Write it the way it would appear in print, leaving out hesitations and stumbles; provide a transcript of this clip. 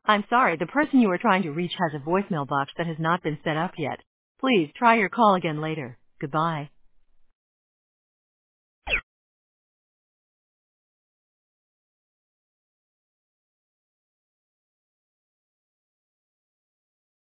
I'm sorry, the person you are trying to reach has a voicemail box that has not been set up yet. Please try your call again later. Goodbye.